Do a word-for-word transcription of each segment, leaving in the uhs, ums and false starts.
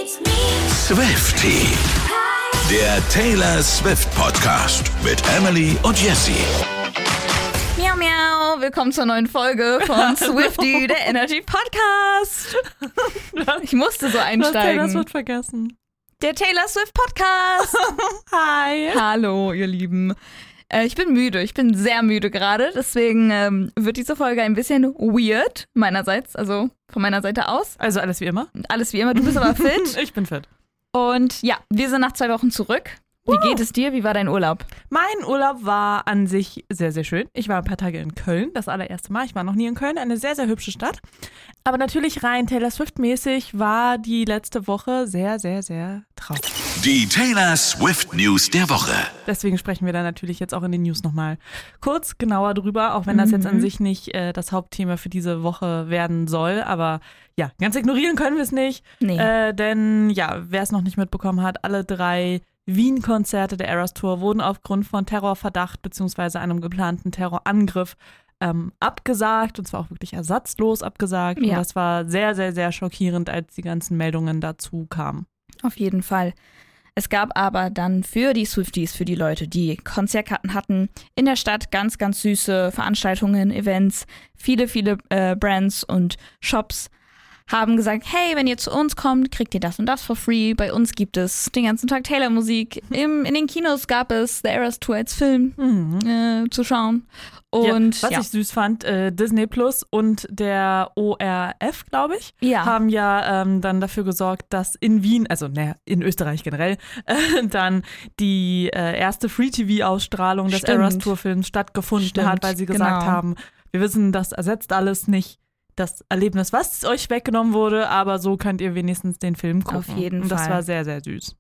Swiftie, der Taylor Swift Podcast mit Emily und Jessie. Miau, miau, willkommen zur neuen Folge von Swiftie, der Energy Podcast. Ich musste so einsteigen. Du hast Taylor Swift vergessen. Der Taylor Swift Podcast. Hi. Hallo, ihr Lieben. Äh, ich bin müde, ich bin sehr müde gerade, deswegen ähm, wird diese Folge ein bisschen weird meinerseits, also von meiner Seite aus. Also alles wie immer? Alles wie immer, du bist aber fit. Ich bin fit. Und ja, wir sind nach zwei Wochen zurück. Wie Wow. geht es dir? Wie war dein Urlaub? Mein Urlaub war an sich sehr, sehr schön. Ich war ein paar Tage in Köln, das allererste Mal. Ich war noch nie in Köln, eine sehr, sehr hübsche Stadt. Aber natürlich rein Taylor Swift-mäßig war die letzte Woche sehr, sehr, sehr traurig. Die Taylor Swift News der Woche. Deswegen sprechen wir da natürlich jetzt auch in den News nochmal kurz genauer drüber, auch wenn das jetzt an sich nicht äh, das Hauptthema für diese Woche werden soll. Aber ja, ganz ignorieren können wir es nicht. Nee. Äh, denn ja, wer es noch nicht mitbekommen hat, alle drei Wien-Konzerte der Eras Tour wurden aufgrund von Terrorverdacht bzw. einem geplanten Terrorangriff ähm, abgesagt, und zwar auch wirklich ersatzlos abgesagt. Ja. Und das war sehr, sehr, sehr schockierend, als die ganzen Meldungen dazu kamen. Auf jeden Fall. Es gab aber dann für die Swifties, für die Leute, die Konzertkarten hatten, in der Stadt ganz, ganz süße Veranstaltungen, Events. Viele, viele äh, Brands und Shops haben gesagt, hey, wenn ihr zu uns kommt, kriegt ihr das und das for free. Bei uns gibt es den ganzen Tag Taylor-Musik. Im, in den Kinos gab es The Eras Tour als Film Mhm. äh, zu schauen. Und ja, was ja. ich süß fand, äh, Disney Plus und der O R F, glaube ich, Ja. haben ja ähm, dann dafür gesorgt, dass in Wien, also naja, in Österreich generell, äh, dann die äh, erste Free-T V-Ausstrahlung des Stimmt. Eras Tour-Films stattgefunden Stimmt, hat, weil sie gesagt genau. haben, wir wissen, das ersetzt alles nicht das Erlebnis, was euch weggenommen wurde, aber so könnt ihr wenigstens den Film gucken. Auf jeden und das Fall. war sehr, sehr süß.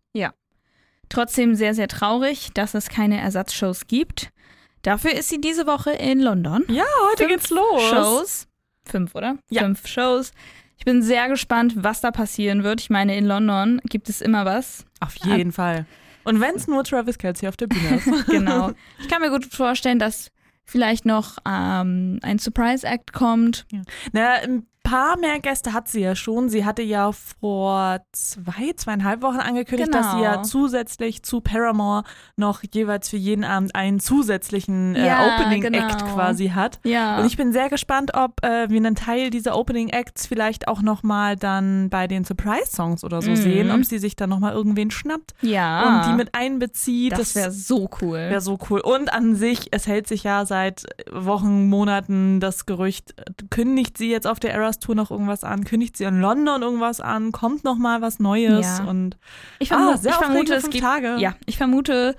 Trotzdem sehr, sehr traurig, dass es keine Ersatzshows gibt. Dafür ist sie diese Woche in London. Ja, heute Fünf geht's los. Shows. Fünf, oder? Ja. Fünf Shows. Ich bin sehr gespannt, was da passieren wird. Ich meine, in London gibt es immer was. Auf jeden Fall. Und wenn es nur Travis Kelce auf der Bühne ist. Genau. Ich kann mir gut vorstellen, dass vielleicht noch ähm, ein Surprise-Act kommt. Na, ein paar mehr Gäste hat sie ja schon. Sie hatte ja vor zwei, zweieinhalb Wochen angekündigt, Genau. dass sie ja zusätzlich zu Paramore noch jeweils für jeden Abend einen zusätzlichen äh, Ja, Opening-Act genau. quasi hat. Ja. Und ich bin sehr gespannt, ob äh, wir einen Teil dieser Opening-Acts vielleicht auch nochmal dann bei den Surprise-Songs oder so Mhm. sehen, ob sie sich dann nochmal irgendwen schnappt ja. und die mit einbezieht. das wäre so cool. Wäre so cool. Und an sich, es hält sich ja seit Wochen, Monaten das Gerücht, kündigt sie jetzt auf der Eras Tour noch irgendwas an, kündigt sie in London irgendwas an, kommt noch mal was Neues Ja. und Ich, vermu ah, sehr ich vermute, aufregende es fünf gibt, Tage. ja, ich vermute,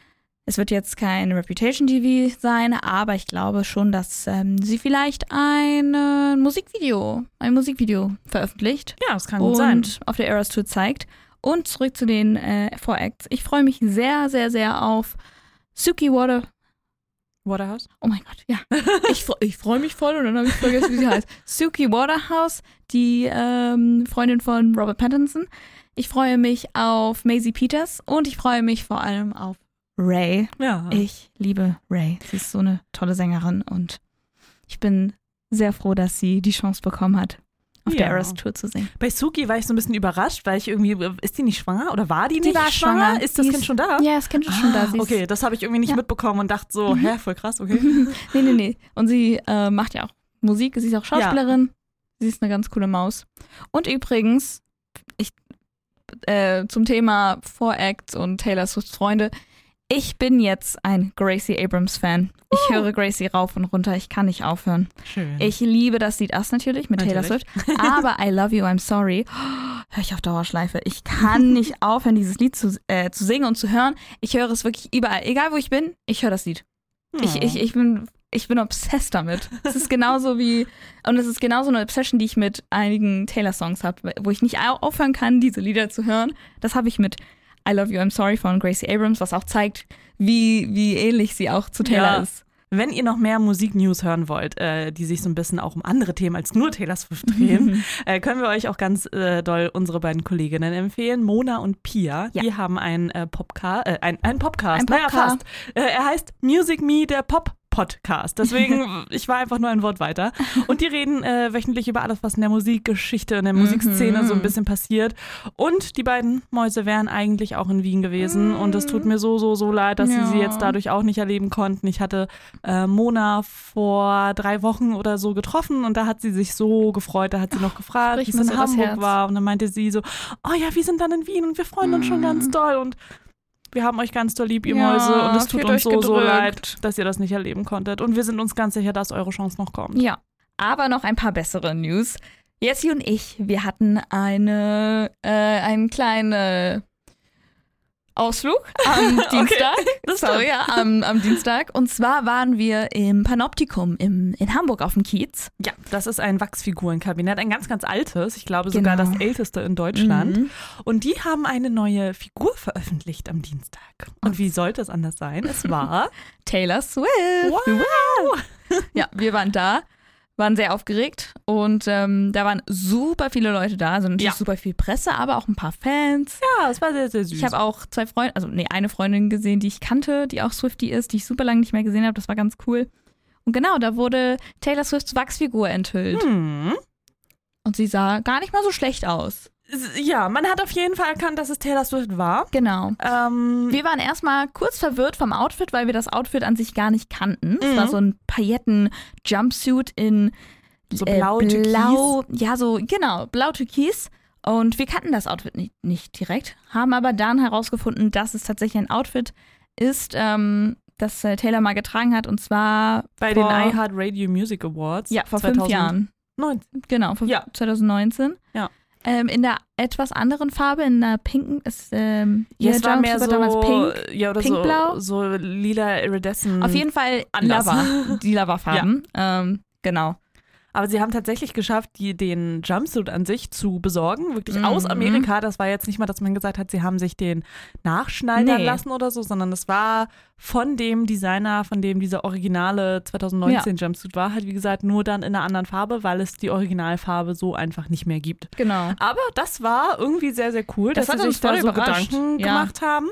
es wird jetzt kein Reputation-T V sein, aber ich glaube schon, dass ähm, sie vielleicht ein äh, Musikvideo, ein Musikvideo veröffentlicht Ja, das kann gut und sein. auf der Eras Tour zeigt. Und zurück zu den äh, Voracts. Ich freue mich sehr, sehr, sehr auf Suki Water. Waterhouse? Oh mein Gott, ja. Ich, fre- ich freue mich voll und dann habe ich vergessen, wie sie heißt. Suki Waterhouse, die ähm, Freundin von Robert Pattinson. Ich freue mich auf Maisie Peters und ich freue mich vor allem auf Ray. Ja. Ich liebe Ray. Sie ist so eine tolle Sängerin und ich bin sehr froh, dass sie die Chance bekommen hat, auf der Ja. Eras Tour zu singen. Bei Suki war ich so ein bisschen überrascht, weil ich irgendwie, ist die nicht schwanger oder war die Die nicht war schwanger. Ist das Die Kind ist- schon da? Ja, das Kind ist schon da. Ah, Sie ist, okay, das habe ich irgendwie nicht Ja. mitbekommen und dachte so, hä, voll krass, okay. Nee, nee, nee. Und sie äh, macht ja auch Musik, sie ist auch Schauspielerin. Sie ist eine ganz coole Maus. Und übrigens, ich, äh, zum Thema Voracts und Taylor Swift Freunde, ich bin jetzt ein Gracie Abrams Fan. Ich Uh. höre Gracie rauf und runter, ich kann nicht aufhören. Schön. Ich liebe das Lied Us natürlich mit Taylor Natürlich. Swift, aber I Love You, I'm Sorry, höre ich auf Dauerschleife. Ich kann nicht aufhören, dieses Lied zu, äh, zu singen und zu hören. Ich höre es wirklich überall, egal wo ich bin, ich höre das Lied. Ich, ich, ich bin, ich bin obsessed damit. Es ist genauso wie, und es ist genauso eine Obsession, die ich mit einigen Taylor-Songs habe, wo ich nicht au- aufhören kann, diese Lieder zu hören. Das habe ich mit I Love You, I'm Sorry von Gracie Abrams, was auch zeigt, wie, wie ähnlich sie auch zu Taylor Ja. ist. Wenn ihr noch mehr Musik-News hören wollt, äh, die sich so ein bisschen auch um andere Themen als nur Taylor Swift drehen, äh, können wir euch auch ganz äh, doll unsere beiden Kolleginnen empfehlen, Mona und Pia. Ja. Die haben einen äh, Popca- äh, ein, ein Podcast, Ein naja Popca- fast. Äh, er heißt Music Me, der Pop Podcast. Deswegen, ich war einfach nur ein Wort weiter. Und die reden äh, wöchentlich über alles, was in der Musikgeschichte, in der Musikszene so ein bisschen passiert. Und die beiden Mäuse wären eigentlich auch in Wien gewesen. Und es tut mir so, so, so leid, dass Ja. sie sie jetzt dadurch auch nicht erleben konnten. Ich hatte äh, Mona vor drei Wochen oder so getroffen und da hat sie sich so gefreut. Da hat sie noch gefragt, wie sprich es mir in so das Hamburg Herz. war. Und dann meinte sie so, oh ja, wir sind dann in Wien und wir freuen uns schon ganz doll. Und wir haben euch ganz doll lieb, ihr Ja, Mäuse. Und es tut fühlt uns euch so, so gedrückt. leid, dass ihr das nicht erleben konntet. Und wir sind uns ganz sicher, dass eure Chance noch kommt. Ja, aber noch ein paar bessere News. Jessie und ich, wir hatten eine, äh, einen kleinen Ausflug am Dienstag. das Sorry, ja, am, am Dienstag. Und zwar waren wir im Panoptikum im, in Hamburg auf dem Kiez. Ja, das ist ein Wachsfigurenkabinett, ein ganz, ganz altes. Ich glaube sogar Genau. das älteste in Deutschland. Mhm. Und die haben eine neue Figur veröffentlicht am Dienstag. Und wie sollte es anders sein? Es war Taylor Swift. wow! Ja, wir waren da, waren sehr aufgeregt und ähm, da waren super viele Leute da, also natürlich Ja. super viel Presse, aber auch ein paar Fans. Ja, es war sehr, sehr süß. Ich habe auch zwei Freunde, also nee, eine Freundin gesehen, die ich kannte, die auch Swiftie ist, die ich super lange nicht mehr gesehen habe. Das war ganz cool. Und genau, da wurde Taylor Swifts Wachsfigur enthüllt. hm. Und sie sah gar nicht mal so schlecht aus. Ja, man hat auf jeden Fall erkannt, dass es Taylor Swift war. Genau. Ähm, Wir waren erstmal kurz verwirrt vom Outfit, weil wir das Outfit an sich gar nicht kannten. Es Mhm. war so ein Pailletten-Jumpsuit in so äh, blau, türkis. blau, ja so, genau, blau-türkis. Und wir kannten das Outfit nicht, nicht direkt, haben aber dann herausgefunden, dass es tatsächlich ein Outfit ist, ähm, das äh, Taylor mal getragen hat. Und zwar Bei vor, den iHeartRadio Music Awards. ja, vor fünf Jahren. zweitausendneunzehn. Genau, vor Ja. zwanzig neunzehn. Ja. Ähm, in der etwas anderen Farbe, in der pinken, ist, ähm, Ja, ihr es war mehr so, Jumpsuit damals pink. ja, oder Pinkblau. so, so lila Iridescent. Auf jeden Fall anders. Lava, die Lava-Farben. Ähm, genau. Aber sie haben tatsächlich geschafft, die, den Jumpsuit an sich zu besorgen, wirklich Mhm. aus Amerika. Das war jetzt nicht mal, dass man gesagt hat, sie haben sich den nachschneidern Nee. lassen oder so, sondern das war von dem Designer, von dem dieser originale zweitausendneunzehn Jumpsuit war, halt wie gesagt nur dann in einer anderen Farbe, weil es die Originalfarbe so einfach nicht mehr gibt. Genau. Aber das war irgendwie sehr, sehr cool, Das dass hat sie uns sich da voll so überrascht. Gedanken Ja. gemacht haben.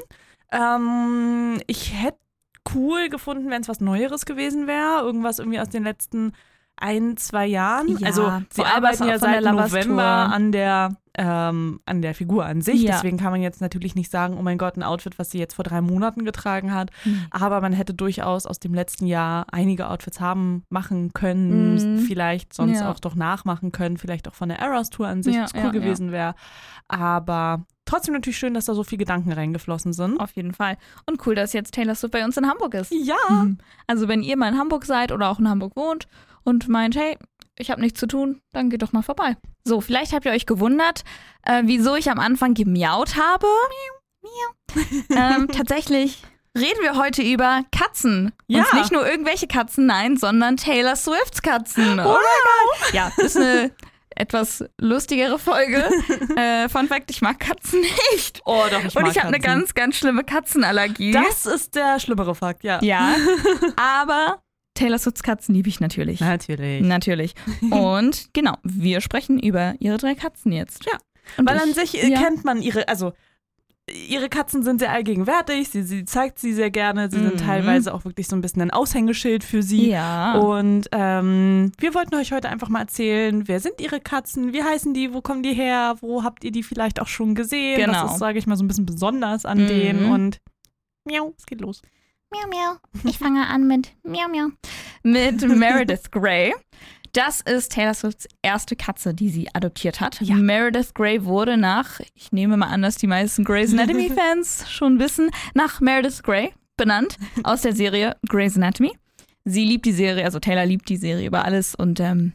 Ähm, ich hätte cool gefunden, wenn es was Neueres gewesen wäre. Irgendwas irgendwie aus den letzten ein, zwei Jahren. Ja, also sie vor allem arbeiten was ja von der seit Lovers November Tour. an der, ähm, an der Figur an sich. Ja. Deswegen kann man jetzt natürlich nicht sagen, oh mein Gott, ein Outfit, was sie jetzt vor drei Monaten getragen hat. Mhm. Aber man hätte durchaus aus dem letzten Jahr einige Outfits haben machen können, Mhm. vielleicht sonst Ja. auch doch nachmachen können, vielleicht auch von der Eras Tour an sich, Ja, was cool ja, ja. gewesen wäre. Aber trotzdem natürlich schön, dass da so viel Gedanken reingeflossen sind. Auf jeden Fall. Und cool, dass jetzt Taylor Swift bei uns in Hamburg ist. Ja. Mhm. Also wenn ihr mal in Hamburg seid oder auch in Hamburg wohnt und meint, hey, ich habe nichts zu tun, dann geht doch mal vorbei. So, vielleicht habt ihr euch gewundert, äh, wieso ich am Anfang gemiaut habe. Miau, miau. ähm, tatsächlich reden wir heute über Katzen. Ja. Und nicht nur irgendwelche Katzen, nein, sondern Taylor Swifts Katzen. Oh, ja, ist eine etwas lustigere Folge. äh, Fun Fact, ich mag Katzen nicht. Oh, doch, ich Und mag ich habe eine Katzen. ganz, ganz schlimme Katzenallergie. Das ist der schlimmere Fakt, ja. Ja, aber Taylor Swifts Katzen liebe ich natürlich. Natürlich. Natürlich. Und genau, wir sprechen über ihre drei Katzen jetzt. Ja. Und Weil ich, an sich äh, ja. kennt man ihre, also ihre Katzen sind sehr allgegenwärtig, sie, sie zeigt sie sehr gerne, sie Mhm. sind teilweise auch wirklich so ein bisschen ein Aushängeschild für sie. Ja. Und ähm, wir wollten euch heute einfach mal erzählen, wer sind ihre Katzen, wie heißen die, wo kommen die her, wo habt ihr die vielleicht auch schon gesehen? Genau. Das ist, sage ich mal, so ein bisschen besonders an Mhm. denen und miau, es geht los. Miau, miau. Ich fange an mit Miau, miau. Mit Meredith Grey. Das ist Taylor Swifts erste Katze, die sie adoptiert hat. Ja. Meredith Grey wurde nach, ich nehme mal an, dass die meisten Grey's Anatomy-Fans schon wissen, nach Meredith Grey benannt aus der Serie Grey's Anatomy. Sie liebt die Serie, also Taylor liebt die Serie über alles und ähm,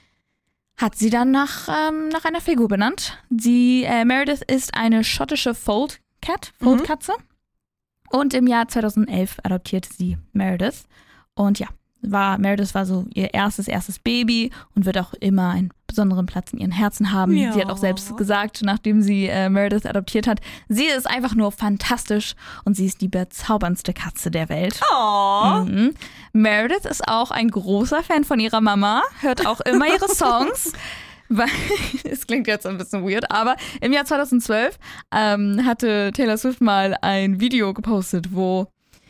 hat sie dann nach, ähm, nach einer Figur benannt. Die äh, Meredith ist eine schottische Fold Cat, Fold-Katze. Und im Jahr zweitausendelf adoptierte sie Meredith. Und ja, war, Meredith war so ihr erstes, erstes Baby und wird auch immer einen besonderen Platz in ihren Herzen haben. Ja. Sie hat auch selbst gesagt, nachdem sie äh, Meredith adoptiert hat, sie ist einfach nur fantastisch und sie ist die bezauberndste Katze der Welt. Oh. Mhm. Meredith ist auch ein großer Fan von ihrer Mama, hört auch immer ihre Songs. Weil, es klingt jetzt ein bisschen weird, aber im Jahr zweitausendzwölf ähm, hatte Taylor Swift mal ein Video gepostet, wo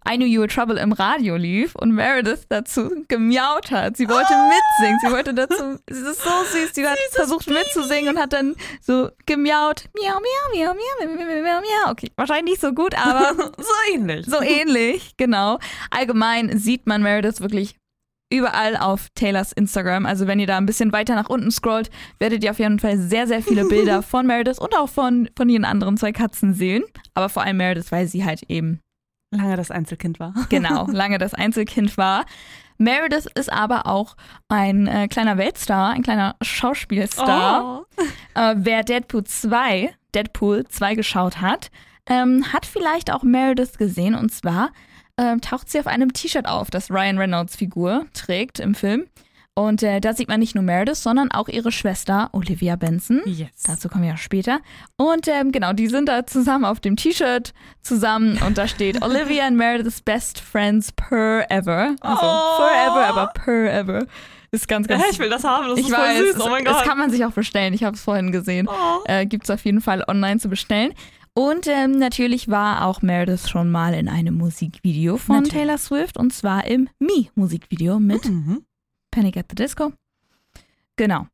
I Knew You Were Trouble im Radio lief und Meredith dazu gemiaut hat. Sie wollte oh. mitsingen, sie wollte dazu, es ist so süß, sie hat Süßes versucht Baby. mitzusingen und hat dann so gemiaut. Miau, miau, miau, miau, miau, miau, miau. Okay, wahrscheinlich nicht so gut, aber so ähnlich. So ähnlich, genau. Allgemein sieht man Meredith wirklich überall auf Taylors Instagram. Also wenn ihr da ein bisschen weiter nach unten scrollt, werdet ihr auf jeden Fall sehr, sehr viele Bilder von Meredith und auch von, von ihren anderen zwei Katzen sehen. Aber vor allem Meredith, weil sie halt eben lange das Einzelkind war. Genau, lange das Einzelkind war. Meredith ist aber auch ein äh, kleiner Weltstar, ein kleiner Schauspielstar. Oh. Äh, wer Deadpool zwei, Deadpool zwei geschaut hat, ähm, hat vielleicht auch Meredith gesehen. Und zwar ähm, taucht sie auf einem T-Shirt auf, das Ryan Reynolds Figur trägt im Film. Und äh, da sieht man nicht nur Meredith, sondern auch ihre Schwester Olivia Benson. Yes. Dazu kommen wir ja später. Und ähm, genau, die sind da zusammen auf dem T-Shirt zusammen und da steht Olivia and Meredith's best friends per ever. Also oh. forever, aber per ever. Ist ganz, ganz... Ich will das haben, das ich ist weiß, voll süß, oh mein Gott. Das kann man sich auch bestellen, ich habe es vorhin gesehen. Oh. Äh, gibt es auf jeden Fall online zu bestellen. Und ähm, natürlich war auch Meredith schon mal in einem Musikvideo von natürlich. Taylor Swift und zwar im Me-Musikvideo mit... Mhm. Panic at the Disco. Genau.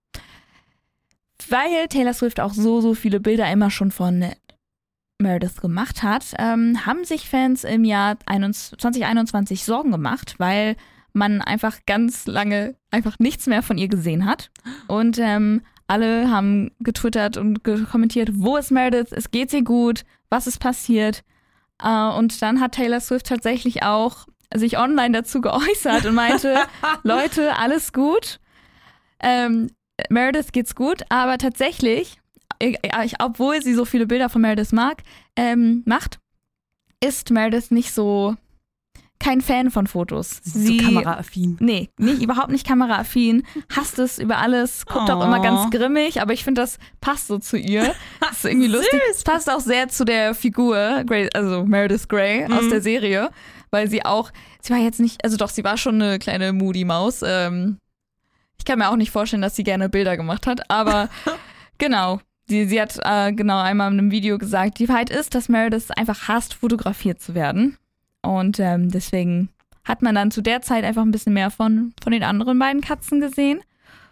Weil Taylor Swift auch so, so viele Bilder immer schon von Meredith gemacht hat, ähm, haben sich Fans im Jahr zwanzig einundzwanzig Sorgen gemacht, weil man einfach ganz lange einfach nichts mehr von ihr gesehen hat. Und ähm, alle haben getwittert und kommentiert, wo ist Meredith, es geht ihr gut, was ist passiert. Äh, und dann hat Taylor Swift tatsächlich auch sich online dazu geäußert und meinte, Leute, alles gut. Ähm, Meredith geht's gut, aber tatsächlich, ich, obwohl sie so viele Bilder von Meredith mag, ähm, macht, ist Meredith nicht so, kein Fan von Fotos. Sie ist so kameraaffin. Nee, nicht, überhaupt nicht kameraaffin, hasst es über alles, guckt oh. auch immer ganz grimmig, aber ich finde, das passt so zu ihr. Das ist irgendwie lustig. Es passt auch sehr zu der Figur, Grey, also Meredith Grey mhm. aus der Serie, weil sie auch, sie war jetzt nicht, also doch, sie war schon eine kleine Moody-Maus. Ähm, ich kann mir auch nicht vorstellen, dass sie gerne Bilder gemacht hat, aber genau, sie, sie hat äh, genau einmal in einem Video gesagt, die Wahrheit ist, dass Meredith einfach hasst, fotografiert zu werden. Und ähm, deswegen hat man dann zu der Zeit einfach ein bisschen mehr von, von den anderen beiden Katzen gesehen.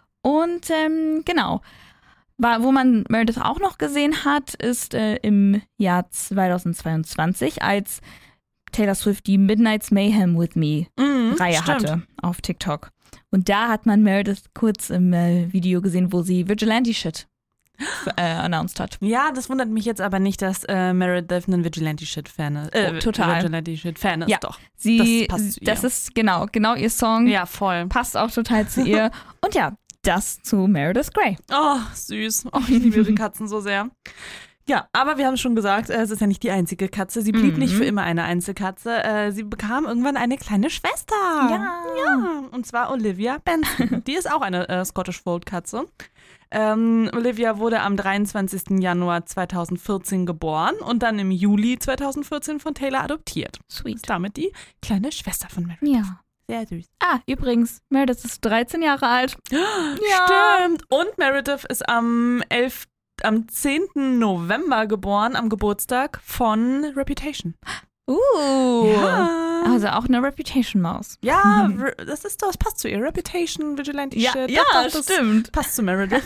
Und ähm, genau, war, wo man Meredith auch noch gesehen hat, ist äh, im Jahr zweitausendzweiundzwanzig, als Taylor Swift die Midnight's Mayhem with Me mhm, Reihe stimmt. hatte auf TikTok. Und da hat man Meredith kurz im äh, Video gesehen, wo sie Vigilante-Shit äh, announced hat. Ja, das wundert mich jetzt aber nicht, dass äh, Meredith ein Vigilante-Shit-Fan ist. Äh, oh, total. Vigilante-Shit-Fan ist, ja, doch. Sie, das passt zu ihr. Das ist genau, genau ihr Song. Ja, voll. Passt auch total zu ihr. Und ja, das zu Meredith Grey. Oh, süß. Oh, ich liebe ihre Katzen so sehr. Ja, aber wir haben es schon gesagt, es ist ja nicht die einzige Katze. Sie blieb mhm. nicht für immer eine Einzelkatze. Sie bekam irgendwann eine kleine Schwester. Ja. Ja, und zwar Olivia Benson. Die ist auch eine äh, Scottish Fold Katze. Ähm, Olivia wurde am dreiundzwanzigsten Januar zweitausendvierzehn geboren und dann im Juli zweitausendvierzehn von Taylor adoptiert. Sweet. Ist damit die kleine Schwester von Meredith. Ja. Sehr süß. Ah, übrigens, Meredith ist dreizehn Jahre alt. Ja. Stimmt. Und Meredith ist am elften am zehnten November geboren, am Geburtstag von Reputation. Uh, ja. Also auch eine Reputation-Maus. Ja, das ist das passt zu ihr. Reputation, Vigilante-Shit. Ja, ja doch, doch, das stimmt. Passt zu Meredith.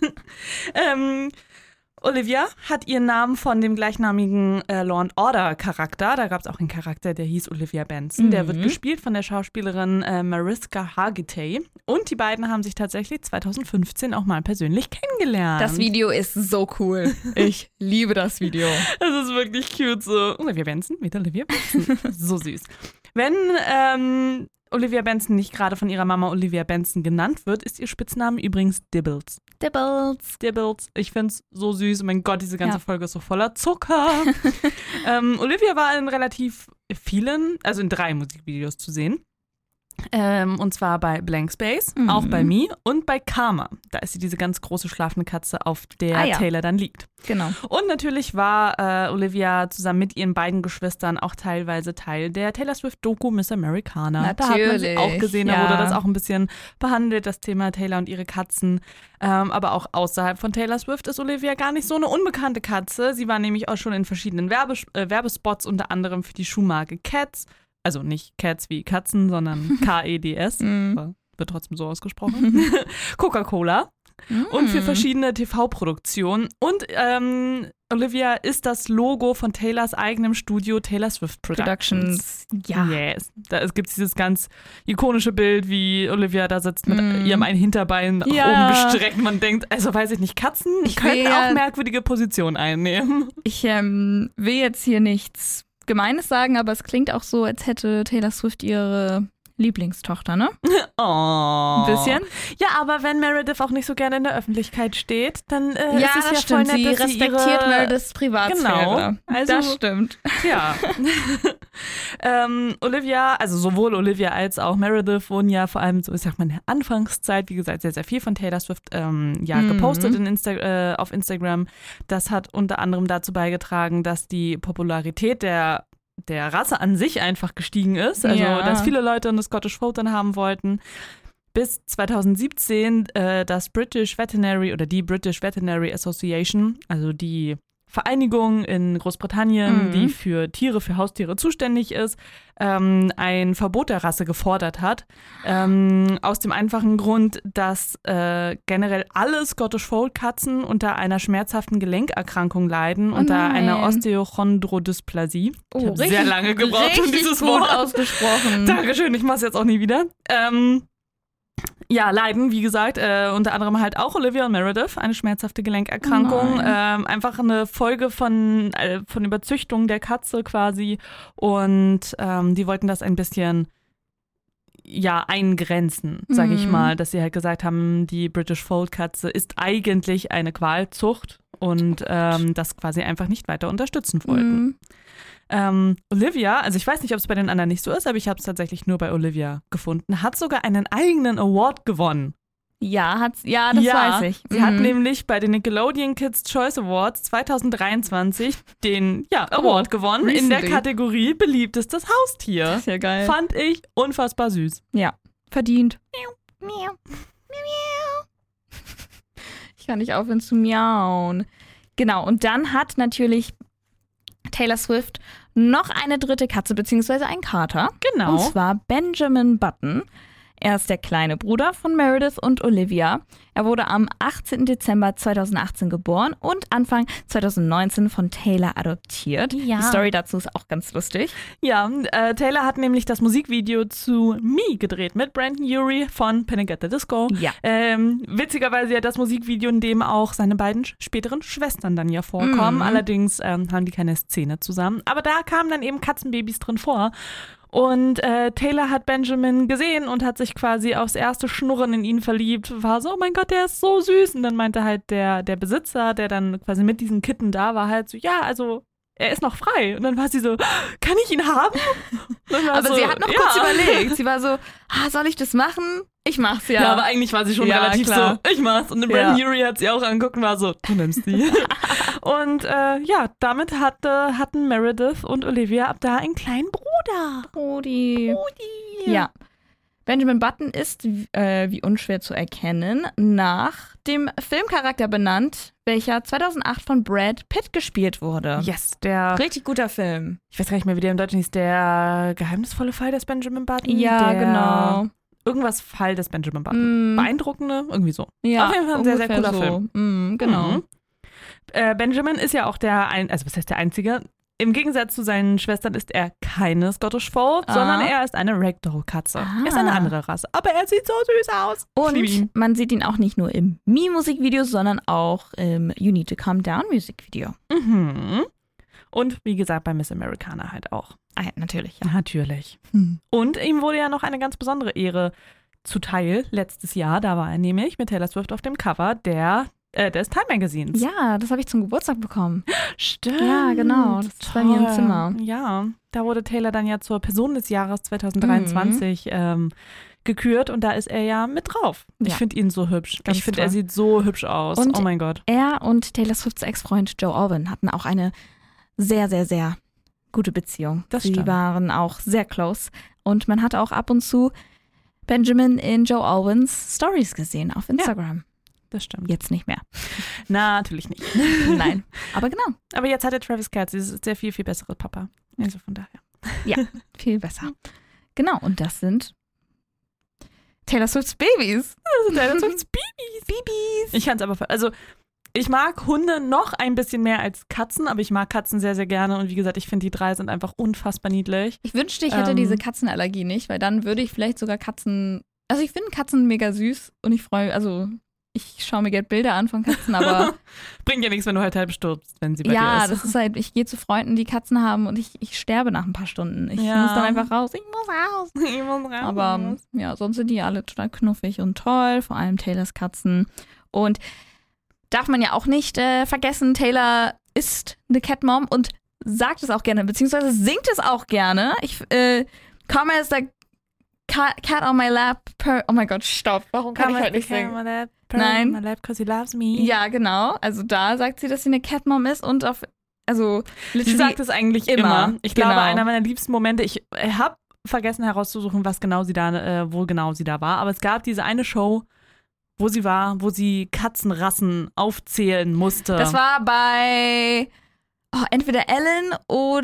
ähm, Olivia hat ihren Namen von dem gleichnamigen äh, Law and Order Charakter. Da gab es auch einen Charakter, der hieß Olivia Benson. Mhm. Der wird gespielt von der Schauspielerin äh, Mariska Hargitay. Und die beiden haben sich tatsächlich zweitausendfünfzehn auch mal persönlich kennengelernt. Das Video ist so cool. Ich liebe das Video. Es ist wirklich cute so. Olivia Benson mit Olivia Benson. So süß. Wenn ähm, Olivia Benson nicht gerade von ihrer Mama Olivia Benson genannt wird, ist ihr Spitzname übrigens Dibbles. Dibbles. Dibbles. Ich find's so süß. Oh mein Gott, diese ganze ja. Folge ist so voller Zucker. ähm, Olivia war in relativ vielen, also in drei Musikvideos zu sehen. Ähm, und zwar bei Blank Space, mhm. auch bei Me und bei Karma. Da ist sie diese ganz große schlafende Katze, auf der ah, ja. Taylor dann liegt. Genau. Und natürlich war äh, Olivia zusammen mit ihren beiden Geschwistern auch teilweise Teil der Taylor Swift-Doku Miss Americana. Natürlich. Da hat man sie auch gesehen, ja. da wurde das auch ein bisschen behandelt, das Thema Taylor und ihre Katzen. Ähm, aber auch außerhalb von Taylor Swift ist Olivia gar nicht so eine unbekannte Katze. Sie war nämlich auch schon in verschiedenen Werbes- äh, Werbespots, unter anderem für die Schuhmarke Cats, Also nicht Cats wie Katzen, sondern K E D S. Mm. Wird trotzdem so ausgesprochen. Coca-Cola. Mm. Und für verschiedene T V-Produktionen. Und ähm, Olivia ist das Logo von Taylors eigenem Studio Taylor Swift Productions. Productions. Ja. Yes. Da gibt es dieses ganz ikonische Bild, wie Olivia da sitzt mit Mm. ihrem einen Hinterbein nach Ja. oben gestreckt. Man denkt, also weiß ich nicht, Katzen Ich können will auch ja- merkwürdige Positionen einnehmen. Ich ähm, will jetzt hier nichts Gemeines sagen, aber es klingt auch so, als hätte Taylor Swift ihre Lieblingstochter, ne? Oh. Ein bisschen. Ja, aber wenn Meredith auch nicht so gerne in der Öffentlichkeit steht, dann äh, Ja, ist es das ja stimmt. voll nett, Sie dass respektiert sie ihre... Merediths Privatsphäre. Genau. Also- Das stimmt. Ja. ähm, Olivia, also sowohl Olivia als auch Meredith wurden ja vor allem so, ich sag mal, in der Anfangszeit, wie gesagt, sehr, sehr viel von Taylor Swift ähm, ja, Mhm. gepostet in Insta- äh, auf Instagram. Das hat unter anderem dazu beigetragen, dass die Popularität der der Rasse an sich einfach gestiegen ist. Also, Ja. dass viele Leute eine Scottish Fold dann haben wollten. Bis zwanzig siebzehn äh, das British Veterinary oder die British Veterinary Association, also die Vereinigung in Großbritannien, Mhm. die für Tiere, für Haustiere zuständig ist, ähm, ein Verbot der Rasse gefordert hat. Ähm, aus dem einfachen Grund, dass äh, generell alle Scottish Fold Katzen unter einer schmerzhaften Gelenkerkrankung leiden, Oh unter nein. einer Osteochondrodysplasie. Ich Oh, habe sehr lange gebraucht, um richtig dieses gut Wort ausgesprochen. Dankeschön, ich mache es jetzt auch nie wieder. Ähm, ja, leiden, wie gesagt, äh, unter anderem halt auch Olivia und Meredith, eine schmerzhafte Gelenkerkrankung. Oh ähm, einfach eine Folge von, äh, von Überzüchtung der Katze quasi. Und ähm, die wollten das ein bisschen ja, eingrenzen, sage ich Mhm. mal, dass sie halt gesagt haben, die British Fold Katze ist eigentlich eine Qualzucht und ähm, das quasi einfach nicht weiter unterstützen wollten. Mhm. Ähm, Olivia, also ich weiß nicht, ob es bei den anderen nicht so ist, aber ich habe es tatsächlich nur bei Olivia gefunden, hat sogar einen eigenen Award gewonnen. Ja, hat's, ja, das ja, weiß ich. Sie hat Mhm. nämlich bei den Nickelodeon Kids Choice Awards zwanzig dreiundzwanzig den ja, Award gewonnen in der recently. Kategorie beliebtestes Haustier. Das ist ja geil. Fand ich unfassbar süß. Ja, verdient. Ich kann nicht aufhören zu miauen. Genau, und dann hat natürlich Taylor Swift noch eine dritte Katze, beziehungsweise einen Kater. Genau. Und zwar Benjamin Button. Er ist der kleine Bruder von Meredith und Olivia. Er wurde am achtzehnten Dezember zweitausendachtzehn geboren und Anfang zweitausendneunzehn von Taylor adoptiert. Ja. Die Story dazu ist auch ganz lustig. Ja, äh, Taylor hat nämlich das Musikvideo zu Me gedreht mit Brandon Urie von Panic at the Disco. Ja. Ähm, witzigerweise ja das Musikvideo, in dem auch seine beiden sch- späteren Schwestern dann ja vorkommen. Mhm. Allerdings ähm, haben die keine Szene zusammen. Aber da kamen dann eben Katzenbabys drin vor. Und äh, Taylor hat Benjamin gesehen und hat sich quasi aufs erste Schnurren in ihn verliebt. War so, oh mein Gott, der ist so süß. Und dann meinte halt der, der Besitzer, der dann quasi mit diesen Kitten da war, halt so, ja, also er ist noch frei. Und dann war sie so, kann ich ihn haben? Dann war Aber so, sie hat noch ja. kurz überlegt. Sie war so, ah, soll ich das machen? Ich mach's ja. Ja, aber eigentlich war sie schon Ja, relativ klar. so, ich mach's. Und Brandon Urie hat sie auch angeguckt und war so, du nimmst die. Und äh, ja, damit hatte, hatten Meredith und Olivia ab da einen kleinen Bruder. Brody. Brudi. Ja. Benjamin Button ist, äh, wie unschwer zu erkennen, nach dem Filmcharakter benannt, welcher zweitausendacht von Brad Pitt gespielt wurde. Yes, der, Richtig guter Film. ich weiß gar nicht mehr, wie der im Deutschen hieß, der geheimnisvolle Fall des Benjamin Button. Ja, der, genau. Irgendwas Fall des Benjamin Button. Mm, Beeindruckende, irgendwie so. ja, Auf jeden Fall ein sehr, sehr ungefähr cooler so. Film. Mm, genau. Mhm. Äh, Benjamin ist ja auch der, ein, also was heißt der Einzige? Im Gegensatz zu seinen Schwestern ist er keine Scottish Fold, Ah. sondern er ist eine Ragdoll-Katze. Ah. Er ist eine andere Rasse, aber er sieht so süß aus. Ich liebe ihn. Und man sieht ihn auch nicht nur im Me-Musikvideo, sondern auch im You Need to Calm Down Musikvideo. Mhm. Und wie gesagt, bei Miss Americana halt auch. Ah, ja, natürlich, ja. Natürlich. Hm. Und ihm wurde ja noch eine ganz besondere Ehre zuteil letztes Jahr. Da war er nämlich mit Taylor Swift auf dem Cover der, äh, des Time Magazins. Ja, das habe ich zum Geburtstag bekommen. Stimmt. Ja, genau. Das ist bei mir im Toll. Zimmer. Ja, da wurde Taylor dann ja zur Person des Jahres zwanzig dreiundzwanzig ähm, gekürt und da ist er ja mit drauf. Ich Ja. finde ihn so hübsch. Ganz ich finde, toll. er sieht so hübsch aus. Und oh mein Gott. Er und Taylor Swifts Ex-Freund Joe Alwyn hatten auch eine sehr, sehr, sehr gute Beziehung. Das Sie stimmt. waren auch sehr close. Und man hat auch ab und zu Benjamin in Joe Alwyns Stories gesehen auf Instagram. Das stimmt. Jetzt nicht mehr. Na, natürlich nicht. Nein. Aber genau. Aber jetzt hat er Travis Kelce. Das ist der viel, viel bessere Papa. Also von daher. Ja, viel besser. Genau, und das sind Taylor Swift's Babys. Das sind Taylor Swift's Babys. Babys. Ich kann es aber, also ich mag Hunde noch ein bisschen mehr als Katzen, aber ich mag Katzen sehr, sehr gerne. Und wie gesagt, ich finde, die drei sind einfach unfassbar niedlich. Ich wünschte, ich hätte ähm, diese Katzenallergie nicht, weil dann würde ich vielleicht sogar Katzen, also ich finde Katzen mega süß und ich freue, also ich schaue mir gerne Bilder an von Katzen, aber bringt ja nichts, wenn du halt halb stirbst, wenn sie bei ja, dir ist. das ist halt, ich gehe zu Freunden, die Katzen haben und ich, ich sterbe nach ein paar Stunden. Ich Ja. muss dann einfach raus, ich muss raus. Ich muss raus. Aber ja, sonst sind die alle total knuffig und toll, vor allem Taylors Katzen. Und darf man ja auch nicht äh, vergessen, Taylor ist eine Catmom und sagt es auch gerne, beziehungsweise singt es auch gerne. Ich äh, komme as the cat, cat on my lap, per, oh mein Gott, stopp, warum kann Come ich heute nicht singen? Nein. My lap, cause he loves me. Ja, genau, also da sagt sie, dass sie eine Catmom ist und auf, also Sie sagt es eigentlich immer. immer. Ich glaube, Genau. einer meiner liebsten Momente, ich habe vergessen herauszusuchen, was genau sie da, äh, wo genau sie da war, aber es gab diese eine Show, wo sie war, wo sie Katzenrassen aufzählen musste. Das war bei oh, entweder Ellen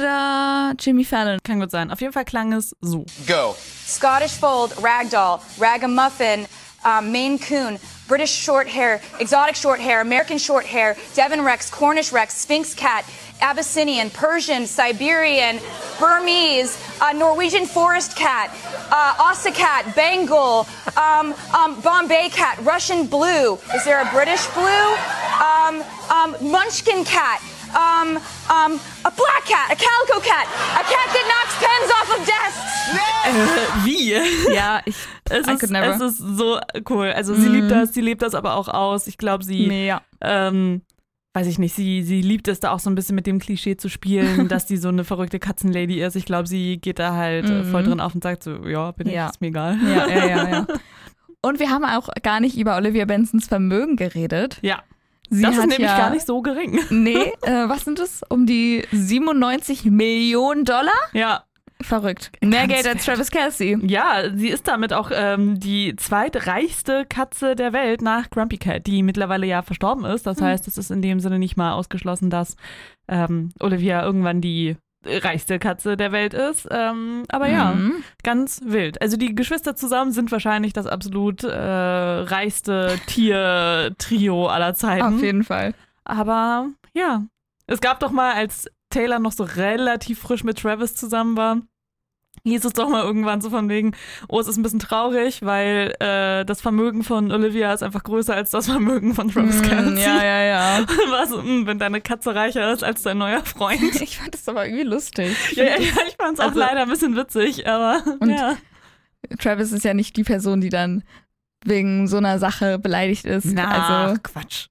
oder Jimmy Fallon. Kann gut sein. Auf jeden Fall klang es so. Go. Scottish Fold, Ragdoll, Ragamuffin, um, Maine Coon, British Shorthair, Exotic Shorthair, American Shorthair, Devon Rex, Cornish Rex, Sphinx Cat, Abyssinian, Persian, Siberian, Burmese, uh, Norwegian Forest Cat, uh, Ossa Cat, Bengal, um, um, Bombay Cat, Russian Blue. Is there a British Blue? Um, um, Munchkin Cat. Um, um, a black cat, a calico cat, a cat that knocks pens off of desks. Äh, wie? Ja, ich Es I ist, could never. es ist so cool. Also sie Mhm. liebt das, sie lebt das aber auch aus. Ich glaube, sie, Mega. ähm, weiß ich nicht, sie, sie liebt es da auch so ein bisschen mit dem Klischee zu spielen, dass die so eine verrückte Katzenlady ist. Ich glaube, sie geht da halt äh, voll drin auf und sagt so, ja, bin ich, Ja. ist mir egal. Ja, ja, ja, ja. Und wir haben auch gar nicht über Olivia Bensons Vermögen geredet. Ja, Sie das ist hat nämlich ja, gar nicht so gering. Nee, äh, was sind das? Um die siebenundneunzig Millionen Dollar? Ja, Verrückt. Mehr Ganz Geld als Travis Kelce. ja, sie ist damit auch ähm, die zweitreichste Katze der Welt nach Grumpy Cat, die mittlerweile ja verstorben ist. Das heißt, es ist in dem Sinne nicht mal ausgeschlossen, dass ähm, Olivia irgendwann die reichste Katze der Welt ist. Ähm, aber ja, Mhm. ganz wild. Also die Geschwister zusammen sind wahrscheinlich das absolut äh, reichste Tier-Trio aller Zeiten. Auf jeden Fall. Aber ja, es gab doch mal, als Taylor noch so relativ frisch mit Travis zusammen war, hieß es doch mal irgendwann so von wegen, oh, es ist ein bisschen traurig, weil äh, das Vermögen von Olivia ist einfach größer als das Vermögen von Travis Kelce. Mm, ja, ja, ja. War so, mh, wenn deine Katze reicher ist als dein neuer Freund. Ich fand das aber irgendwie lustig. ja, ja, ja, ich fand es auch Also- leider ein bisschen witzig, aber Und- ja. Travis ist ja nicht die Person, die dann wegen so einer Sache beleidigt ist. also Quatsch.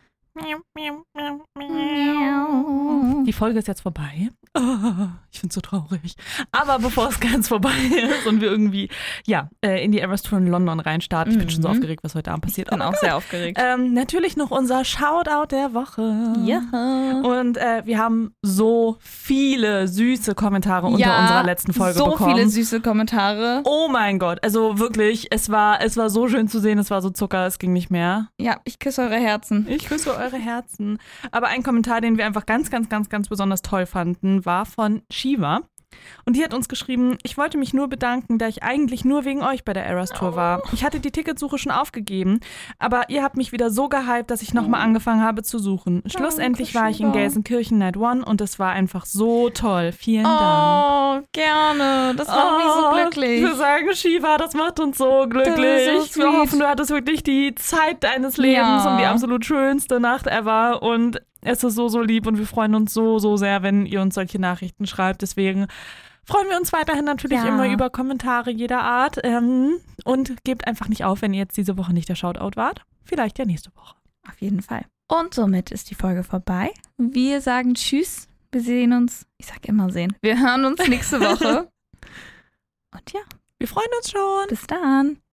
Die Folge ist jetzt vorbei. Oh, ich find's so traurig. Aber bevor es ganz vorbei ist und wir irgendwie, ja, äh, in die Eras Tour in London reinstarten, ich bin schon so Mhm. aufgeregt, was heute Abend passiert. ich bin Oh auch Gott. sehr aufgeregt. Ähm, natürlich noch unser Shoutout der Woche. ja. Und äh, wir haben so viele süße Kommentare unter ja, unserer letzten Folge so bekommen. viele süße Kommentare. Oh mein Gott, also wirklich, es war, es war so schön zu sehen, es war so Zucker, es ging nicht mehr. Ja, ich küsse eure Herzen. Ich küsse eure Herzen. Aber ein Kommentar, den wir einfach ganz, ganz, ganz, ganz besonders toll fanden, war von Shiva. Und die hat uns geschrieben, ich wollte mich nur bedanken, da ich eigentlich nur wegen euch bei der Eras Tour war. Ich hatte die Ticketsuche schon aufgegeben, aber ihr habt mich wieder so gehypt, dass ich nochmal angefangen habe zu suchen. Schlussendlich war ich in Shiva. Gelsenkirchen Night One und es war einfach so toll. Vielen Dank. Oh, gerne. Das macht mich so glücklich. Wir sagen, Shiva, das macht uns so glücklich. Das ist so Wir sweet. hoffen, du hattest wirklich die Zeit deines Lebens Ja. und die absolut schönste Nacht ever. Und es ist so, so lieb und wir freuen uns so, so sehr, wenn ihr uns solche Nachrichten schreibt. Deswegen freuen wir uns weiterhin natürlich Ja. immer über Kommentare jeder Art. Ähm, und gebt einfach nicht auf, wenn ihr jetzt diese Woche nicht der Shoutout wart. Vielleicht ja nächste Woche. Auf jeden Fall. Und somit ist die Folge vorbei. Wir sagen Tschüss. Wir sehen uns. Ich sag immer sehen. Wir hören uns nächste Woche. Und ja, Wir freuen uns schon. bis dann.